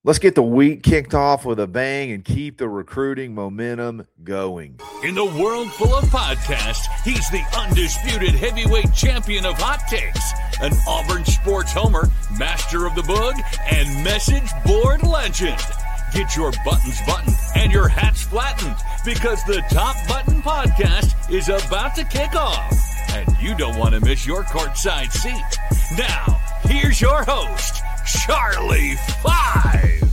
Let's get the week kicked off with a bang and keep the recruiting momentum going. In the world full of podcasts, he's the undisputed heavyweight champion of hot takes, an Auburn sports homer, master of the boog, and message board legend. Get your buttons buttoned and your hats flattened because the Top Button Podcast is about to kick off. And you don't want to miss your courtside seat. Now, here's your host, Charlie 5.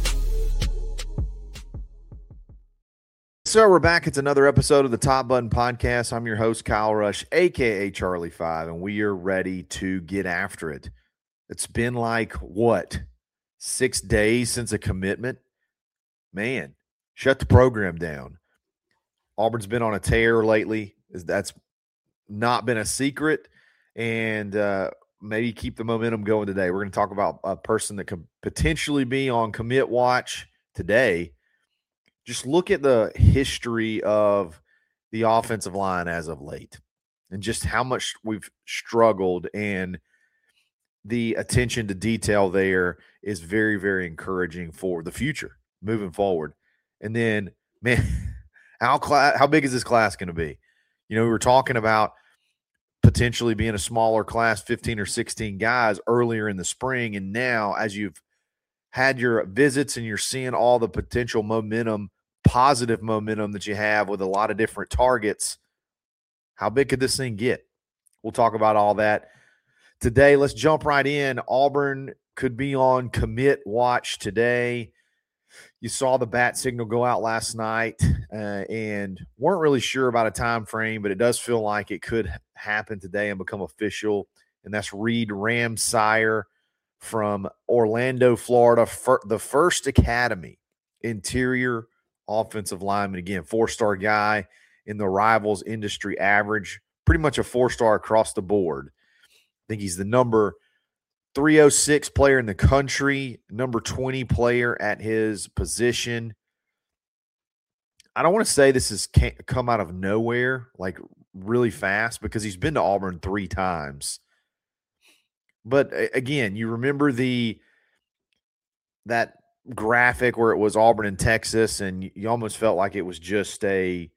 So we're back. It's another episode of the Top Button Podcast. I'm your host, Kyle Rush, a.k.a. Charlie 5, and we are ready to get after it. It's been like, 6 days since a commitment? Man, shut the program down. Auburn's been on a tear lately. That's not been a secret, and maybe keep the momentum going today. We're going to talk about a person that could potentially be on commit watch today. Just look at the history of the offensive line as of late and just how much we've struggled, and the attention to detail there is very, very encouraging for the future moving forward. And then, man, how big is this class going to be? You know, we were talking about potentially being a smaller class, 15 or 16 guys earlier in the spring. And now, as you've had your visits and you're seeing all the potential momentum, positive momentum that you have with a lot of different targets, how big could this thing get? We'll talk about all that today. Let's jump right in. Auburn could be on commit watch today. You saw the bat signal go out last night and weren't really sure about a time frame, but it does feel like it could happen today and become official. And that's Reed Ramsire from Orlando, Florida, the First Academy interior offensive lineman. Again, 4-star guy in the Rivals industry average, pretty much a 4-star across the board. I think he's the number 306 player in the country, number 20 player at his position. I don't want to say this has come out of nowhere, like really fast, because he's been to Auburn 3 times. But again, you remember that graphic where it was Auburn and Texas, and you almost felt like it was just a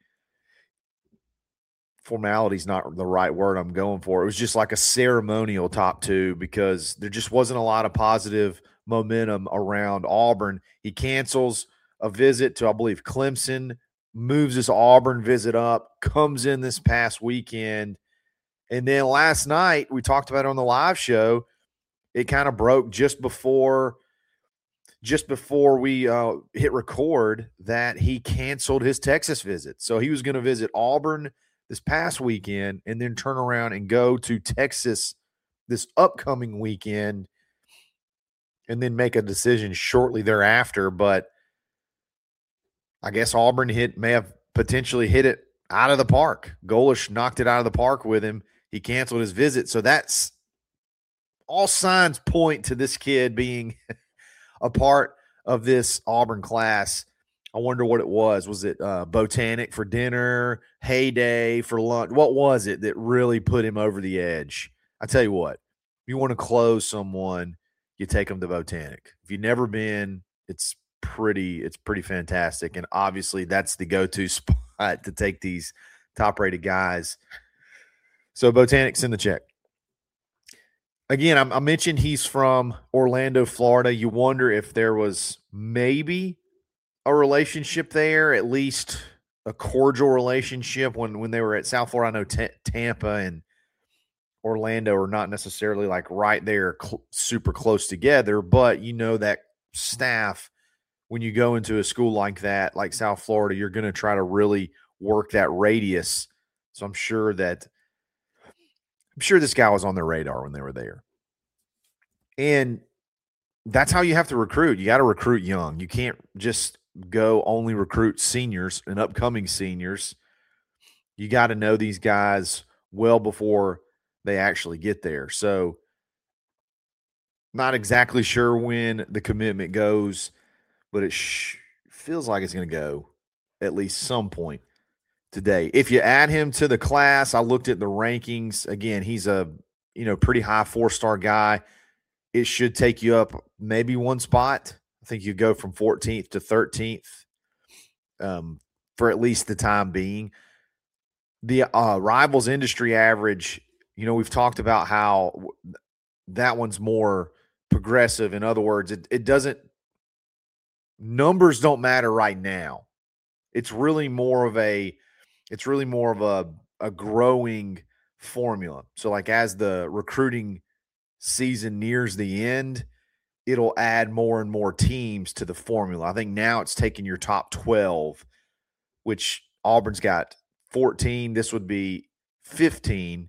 formality is not the right word I'm going for. It was just like a ceremonial top 2 because there just wasn't a lot of positive momentum around Auburn. He cancels a visit to, I believe, Clemson, moves his Auburn visit up, comes in this past weekend. And then last night, we talked about it on the live show, it kind of broke just before we hit record that he canceled his Texas visit. So he was going to visit Auburn this past weekend and then turn around and go to Texas this upcoming weekend and then make a decision shortly thereafter. But I guess Auburn may have potentially hit it out of the park. Golesh knocked it out of the park with him. He canceled his visit. So that's all signs point to this kid being a part of this Auburn class. I wonder what it was. Was it Botanic for dinner, Heyday for lunch? What was it that really put him over the edge? I tell you what, if you want to close someone, you take them to Botanic. If you've never been, it's pretty fantastic. And obviously that's the go-to spot to take these top-rated guys. So Botanic, send the check. Again, I mentioned he's from Orlando, Florida. You wonder if there was maybe a relationship there, at least a cordial relationship when they were at South Florida. I know Tampa and Orlando are not necessarily like right there super close together, but you know that staff, when you go into a school like that, like South Florida, you're going to try to really work that radius. So I'm sure this guy was on their radar when they were there. And that's how you have to recruit. You got to recruit young. You can't just go only recruit seniors and upcoming seniors. You got to know these guys well before they actually get there. So not exactly sure when the commitment goes, but it feels like it's going to go at least some point today. If you add him to the class, I looked at the rankings. Again, he's a pretty high 4-star guy. It should take you up maybe one spot. I think you go from 14th to 13th for at least the time being. The Rivals industry average, we've talked about how that one's more progressive. In other words, it doesn't – numbers don't matter right now. It's really more of a growing formula. So, like, as the recruiting season nears the end, it'll add more and more teams to the formula. I think now it's taking your top 12, which Auburn's got 14. This would be 15.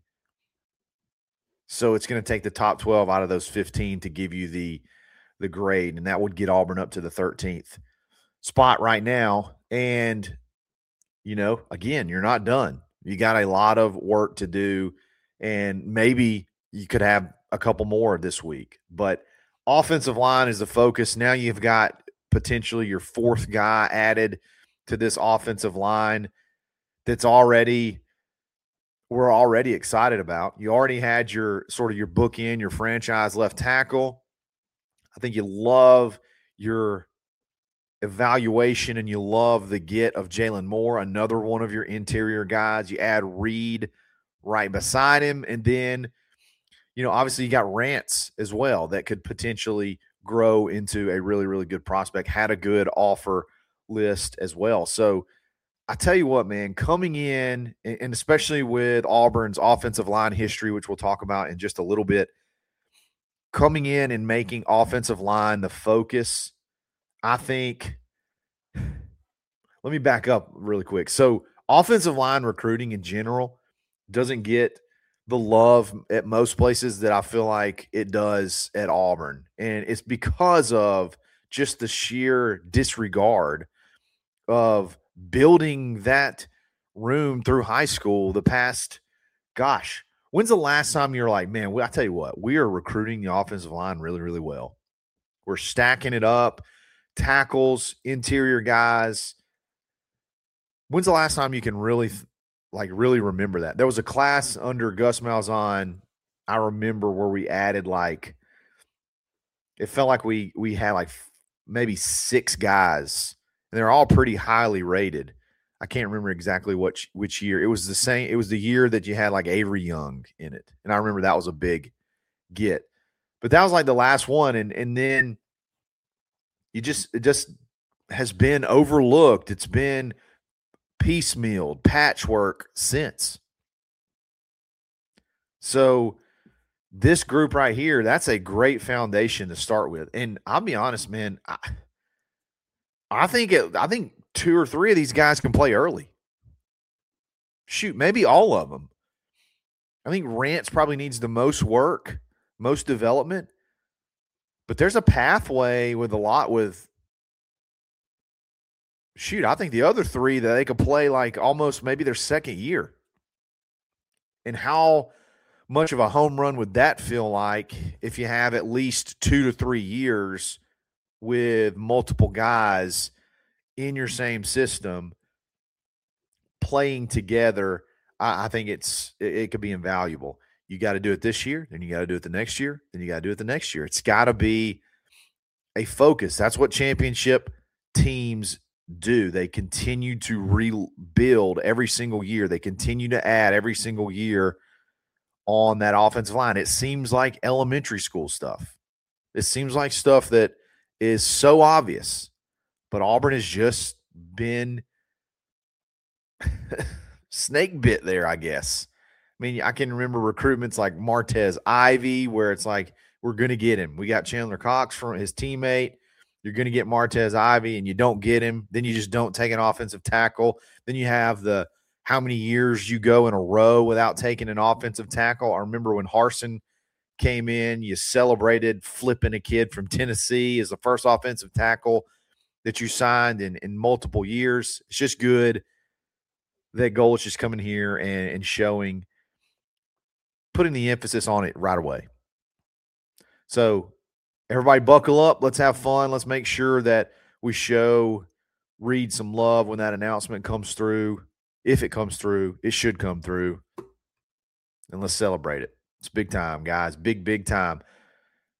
So it's going to take the top 12 out of those 15 to give you the grade, and that would get Auburn up to the 13th spot right now. And, again, you're not done. You got a lot of work to do, and maybe you could have a couple more this week. But offensive line is the focus. Now you've got potentially your fourth guy added to this offensive line that's we're already excited about. You already had your bookend, your franchise left tackle. I think you love your evaluation and you love the get of Jalen Moore, another one of your interior guys. You add Reed right beside him. And then, obviously you got Rance as well that could potentially grow into a really, really good prospect, had a good offer list as well. So I tell you what, man, coming in, and especially with Auburn's offensive line history, which we'll talk about in just a little bit, coming in and making offensive line the focus, I think – let me back up really quick. So offensive line recruiting in general doesn't get the love at most places that I feel like it does at Auburn. And it's because of just the sheer disregard of building that room through high school the past, when's the last time you're like, man, I tell you what, we are recruiting the offensive line really, really well. We're stacking it up, tackles, interior guys. When's the last time you can really remember that? There was a class under Gus Malzahn, I remember, where we added it felt like we had maybe 6 guys, and they're all pretty highly rated. I can't remember exactly which year. It was the same. It was the year that you had Avery Young in it, and I remember that was a big get. But that was the last one, and then it just has been overlooked. It's been piecemealed, patchwork since. So this group right here, that's a great foundation to start with. And I'll be honest, man, I think 2 or 3 of these guys can play early. Shoot, maybe all of them. I think Rance probably needs the most work, most development. But there's a pathway I think the other 3 that they could play almost maybe their second year. And how much of a home run would that feel like if you have at least 2 to 3 years with multiple guys in your same system playing together? I think it could be invaluable. You got to do it this year, then you got to do it the next year, then you got to do it the next year. It's got to be a focus. That's what championship teams do. They continue to rebuild every single year. They continue to add every single year on that offensive line. It seems like elementary school stuff. It seems like stuff that is so obvious, but Auburn has just been snake bit there, I guess. I mean, I can remember recruitments like Martez Ivy, where it's we're going to get him. We got Chandler Cox from his teammate. You're going to get Martez Ivy, and you don't get him. Then you just don't take an offensive tackle. Then you have the how many years you go in a row without taking an offensive tackle. I remember when Harsin came in, you celebrated flipping a kid from Tennessee as the first offensive tackle that you signed in multiple years. It's just good that Golich is coming here and showing, putting the emphasis on it right away. So everybody buckle up. Let's have fun. Let's make sure that we show Reed some love when that announcement comes through. If it comes through, it should come through. And let's celebrate it. It's big time, guys. Big, big time.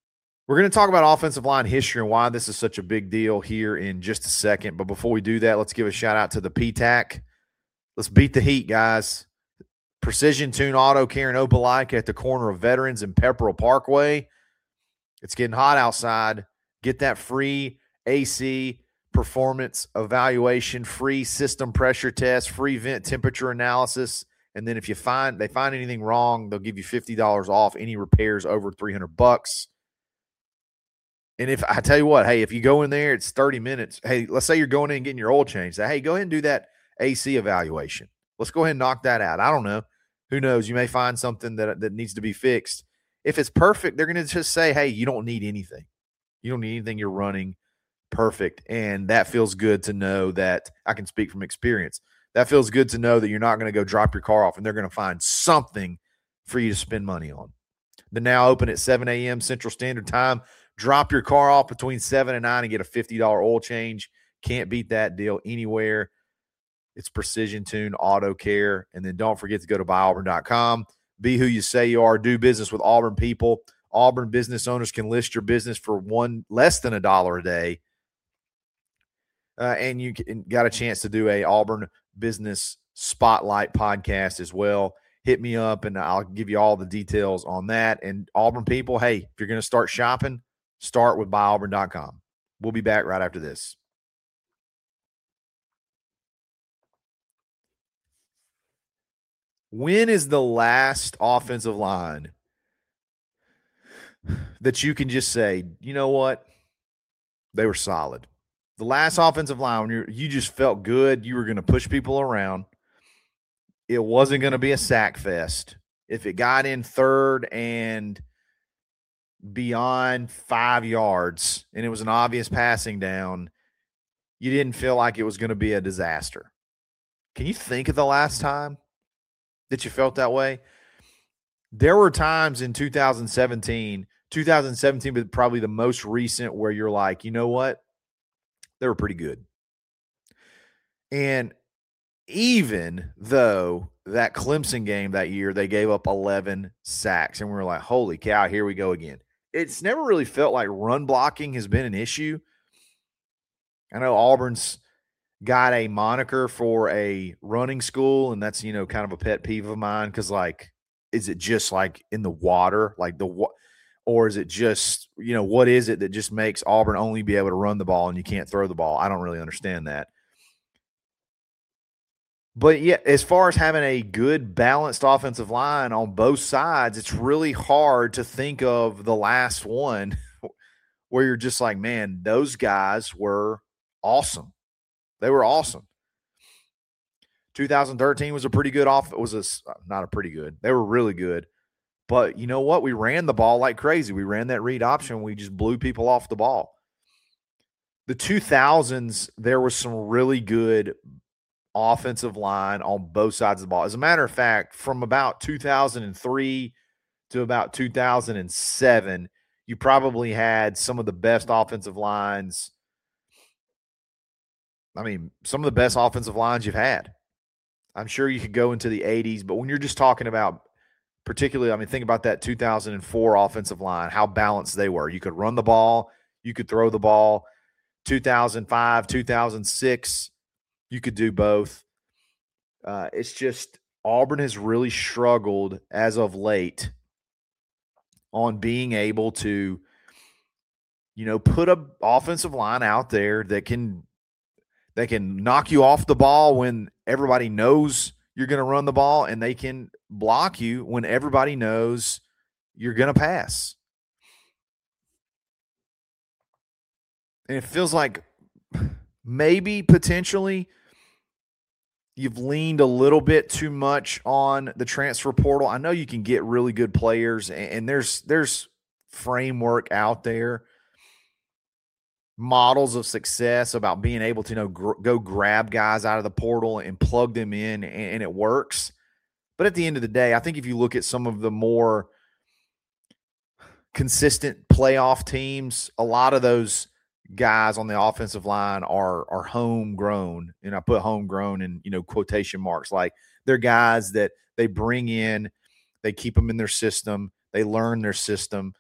We're going to talk about offensive line history and why this is such a big deal here in just a second. But before we do that, let's give a shout out to the PTAC. Let's beat the heat, guys. Precision Tune Auto Care in Opelika at the corner of Veterans and Pepperell Parkway. It's getting hot outside. Get that free AC performance evaluation, free system pressure test, free vent temperature analysis. And then if they find anything wrong, they'll give you $50 off any repairs over $300. And if I tell you what, hey, if you go in there, it's 30 minutes. Hey, let's say you're going in and getting your oil changed. Say, hey, go ahead and do that AC evaluation. Let's go ahead and knock that out. I don't know. Who knows? You may find something that needs to be fixed. If it's perfect, they're going to just say, hey, you don't need anything. You don't need anything. You're running perfect. And that feels good to know that I can speak from experience. That feels good to know that you're not going to go drop your car off and they're going to find something for you to spend money on. They're now open at 7 a.m. Central Standard Time. Drop your car off between 7 and 9 and get a $50 oil change. Can't beat that deal anywhere. It's Precision Tune Auto Care. And then don't forget to go to buyauburn.com. Be who you say you are. Do business with Auburn people. Auburn business owners can list your business for less than $1 a day. And you got a chance to do a Auburn Business Spotlight podcast as well. Hit me up, and I'll give you all the details on that. And Auburn people, hey, if you're going to start shopping, start with buyauburn.com. We'll be back right after this. When is the last offensive line that you can just say, you know what? They were solid. The last offensive line, when you just felt good, you were going to push people around. It wasn't going to be a sack fest. If it got in third and beyond 5 yards and it was an obvious passing down, you didn't feel like it was going to be a disaster. Can you think of the last time that you felt that way? There were times in 2017 was probably the most recent, where you're like, you know what? They were pretty good. And even though that Clemson game that year, they gave up 11 sacks, and we were like, holy cow, here we go again. It's never really felt like run blocking has been an issue. I know Auburn's got a moniker for a running school, and that's, kind of a pet peeve of mine, because, like, is it just like in the water, or is it just, what is it that just makes Auburn only be able to run the ball and you can't throw the ball? I don't really understand that. But yeah, as far as having a good balanced offensive line on both sides, it's really hard to think of the last one where you're just like, man, those guys were awesome. They were awesome. 2013 was a pretty good not a pretty good. They were really good. But you know what? We ran the ball like crazy. We ran that read option. We just blew people off the ball. The 2000s, there was some really good offensive line on both sides of the ball. As a matter of fact, from about 2003 to about 2007, you probably had some of the best offensive lines. I mean, some of the best offensive lines you've had. I'm sure you could go into the 80s, but when you're just talking about, particularly, think about that 2004 offensive line, how balanced they were. You could run the ball, you could throw the ball. 2005, 2006, you could do both. It's just Auburn has really struggled as of late on being able to, put an offensive line out there that can knock you off the ball when everybody knows you're going to run the ball, and they can block you when everybody knows you're going to pass. And it feels like maybe potentially you've leaned a little bit too much on the transfer portal. I know you can get really good players, and there's framework out there, models of success about being able to go grab guys out of the portal and plug them in, and it works. But at the end of the day, I think if you look at some of the more consistent playoff teams, a lot of those guys on the offensive line are homegrown, and I put homegrown in quotation marks. Like, they're guys that they bring in, they keep them in their system, they learn their system.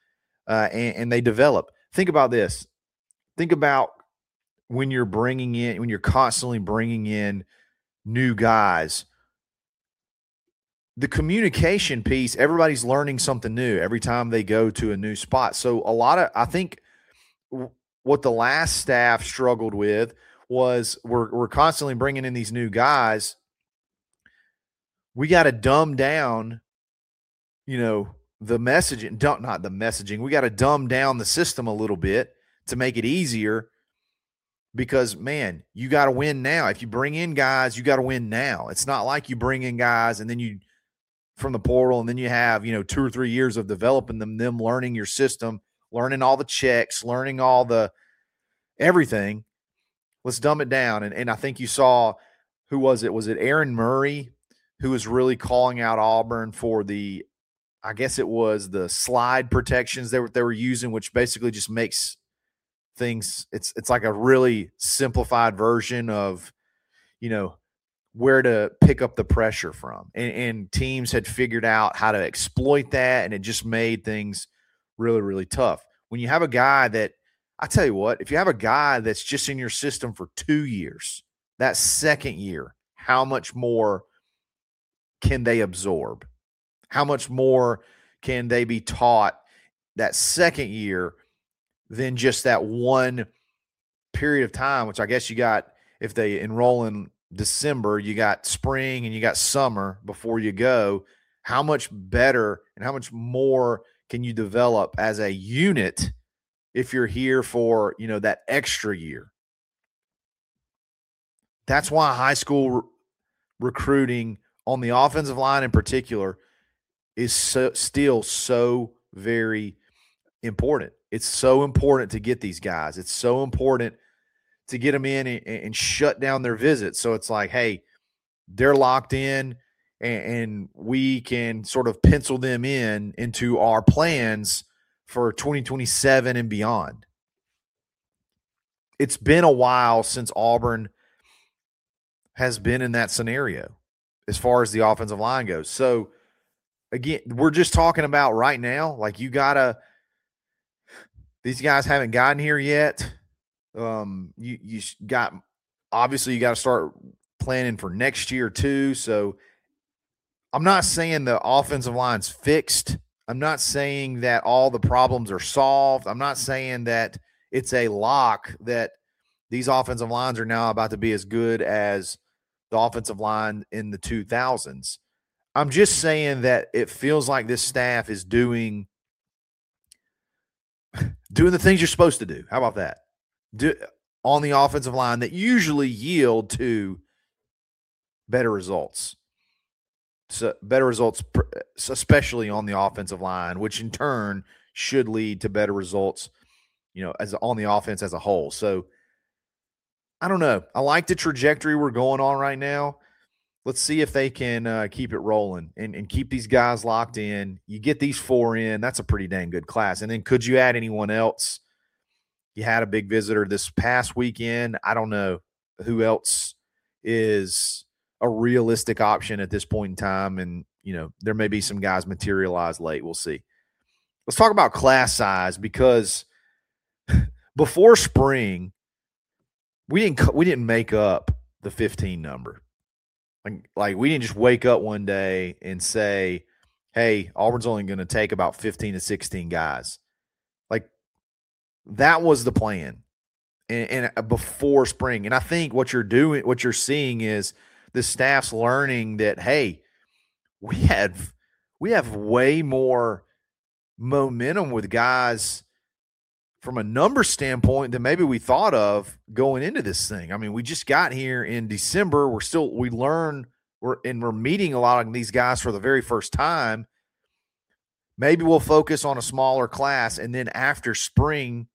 and they develop. Think about this. Think about when you're constantly bringing in new guys. The communication piece, everybody's learning something new every time they go to a new spot. So I think what the last staff struggled with was we're constantly bringing in these new guys. We got to dumb down, the messaging, not the messaging. We got to dumb down the system a little bit to make it easier because, man, you got to win now. If you bring in guys, you got to win now. It's not like you bring in guys and then you from the portal and then you have, 2 or 3 years of developing them learning your system, learning all the checks, learning all the everything. Let's dumb it down. And I think you saw, who was it? Was it Aaron Murray who was really calling out Auburn for I guess it was the slide protections they were using, which basically just makes things, it's like a really simplified version of, where to pick up the pressure from. And teams had figured out how to exploit that, and it just made things really, really tough. When you have a guy that, I tell you what, if you have a guy that's just in your system for 2 years, that second year, how much more can they absorb? How much more can they be taught that second year than just that one period of time, which I guess you got, if they enroll in December, you got spring and you got summer before you go. How much better and how much more can you develop as a unit if you're here for, that extra year? That's why high school recruiting on the offensive line in particular is still so very important. It's so important to get these guys. It's so important to get them in and shut down their visits. So it's like, hey, they're locked in and we can sort of pencil them into our plans for 2027 and beyond. It's been a while since Auburn has been in that scenario as far as the offensive line goes. So, again, we're just talking about right now, like these guys haven't gotten here yet. You got to start planning for next year too. So I'm not saying the offensive line's fixed. I'm not saying that all the problems are solved. I'm not saying that it's a lock that these offensive lines are now about to be as good as the offensive line in the 2000s. I'm just saying that it feels like this staff is doing the things you're supposed to do. How about that? On the offensive line that usually yield to better results. So better results, especially on the offensive line, which in turn should lead to better results, as on the offense as a whole. So I don't know. I like the trajectory we're going on right now. Let's see if they can keep it rolling and keep these guys locked in. You get these 4 in, that's a pretty dang good class. And then could you add anyone else? You had a big visitor this past weekend. I don't know who else is a realistic option at this point in time. And, there may be some guys materialize late. We'll see. Let's talk about class size, because before spring, we didn't make up the 15 number. Like we didn't just wake up one day and say, hey, Auburn's only going to take about 15 to 16 guys. Like, that was the plan and before spring. And I think what you're seeing is the staff's learning that, hey, we have way more momentum with guys from a number standpoint than maybe we thought of going into this thing. I mean, we just got here in December. We're meeting a lot of these guys for the very first time. Maybe we'll focus on a smaller class, and then after spring,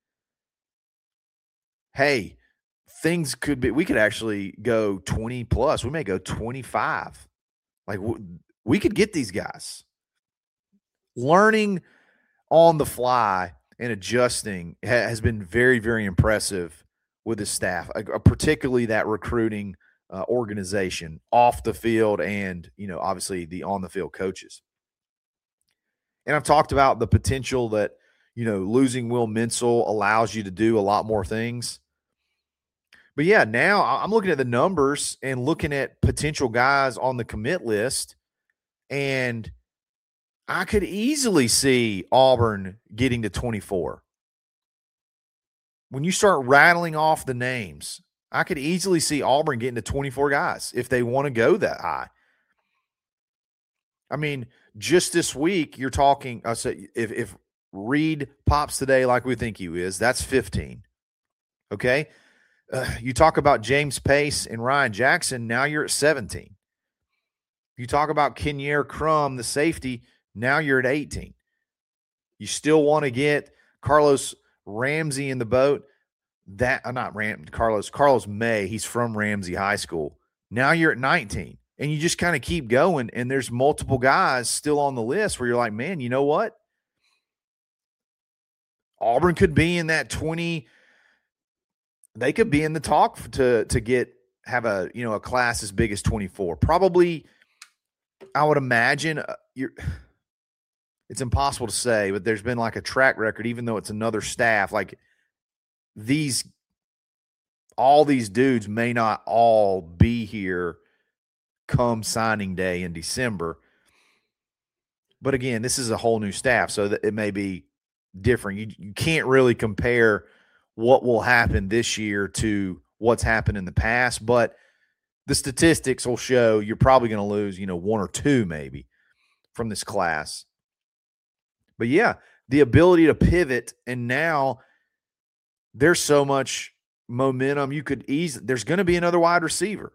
hey, things could be, we could actually go 20 plus. We may go 25. Like, we could get these guys. Learning on the fly and adjusting has been very, very impressive with the staff, particularly that recruiting organization off the field and, obviously the on the field coaches. And I've talked about the potential that, losing Will Menzel allows you to do a lot more things. But yeah, now I'm looking at the numbers and looking at potential guys on the commit list, and I could easily see Auburn getting to 24. When you start rattling off the names, I could easily see Auburn getting to 24 guys if they want to go that high. I mean, just this week, you're talking, if Reed pops today like we think he is, that's 15. Okay? You talk about James Pace and Ryan Jackson, now you're at 17. You talk about Kenyer Crum, the safety, now you're at 18. You still want to get Carlos Ramsey in the boat. Carlos May, he's from Ramsey High School. Now you're at 19. And you just kind of keep going, and there's multiple guys still on the list where you're like, man, you know what? Auburn could be in that 20. They could be in the talk to have a class as big as 24. Probably, I would imagine it's impossible to say, but there's been like a track record, even though it's another staff, like all these dudes may not all be here come signing day in December. But again, this is a whole new staff, so that it may be different. You can't really compare what will happen this year to what's happened in the past, but the statistics will show you're probably going to lose, one or two maybe from this class. But yeah, the ability to pivot, and now there's so much momentum. There's going to be another wide receiver.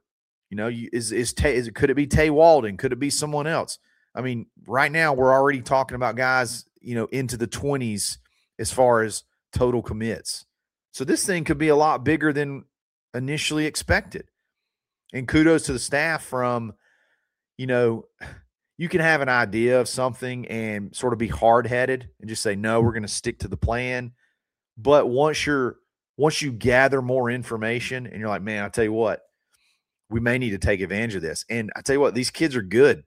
Could it be Tay Walden? Could it be someone else? I mean, right now we're already talking about guys, into the 20s as far as total commits. So this thing could be a lot bigger than initially expected. And kudos to the staff from, you can have an idea of something and sort of be hard-headed and just say, no, we're going to stick to the plan. But once you gather more information and you're like, man, I'll tell you what, we may need to take advantage of this. And I tell you what, these kids are good.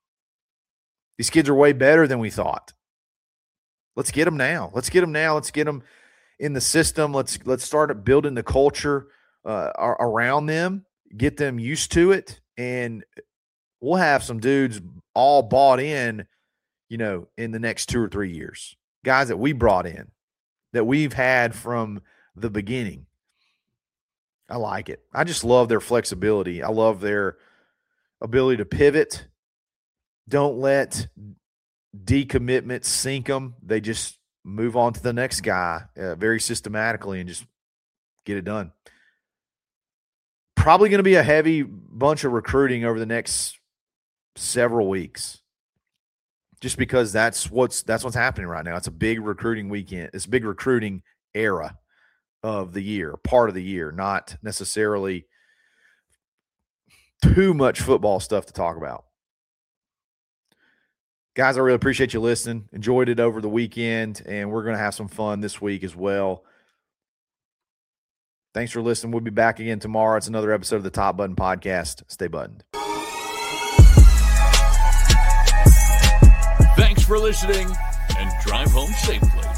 These kids are way better than we thought. Let's get them now. Let's get them in the system. Let's start building the culture around them, get them used to it, and we'll have some dudes all bought in, in the next 2 or 3 years. Guys that we brought in, that we've had from the beginning. I like it. I just love their flexibility. I love their ability to pivot. Don't let decommitments sink them. They just move on to the next guy very systematically and just get it done. Probably going to be a heavy bunch of recruiting over the next several weeks, just because that's what's happening right now. It's a big recruiting weekend. It's a big recruiting era of the year, part of the year, not necessarily too much football stuff to talk about. Guys, I really appreciate you listening. Enjoyed it over the weekend, and we're going to have some fun this week as well. Thanks for listening. We'll be back again tomorrow. It's another episode of the Top Button Podcast. Stay buttoned. Thanks for listening, and drive home safely.